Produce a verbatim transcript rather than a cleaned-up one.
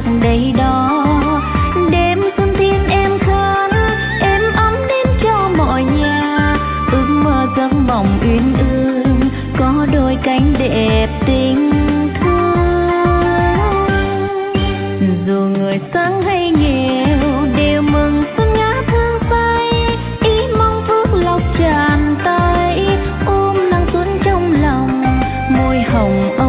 đầy đó. Đêm xuân thiên em khấn, em ấm đến cho mọi nhà, ước mơ giấc mộng uyên ương có đôi cánh đẹp tình thương. Dù người sáng hay nghèo đều mừng xuân ngát hương say, ý mong phước lộc tràn tay ôm nắng xuân trong lòng, môi hồng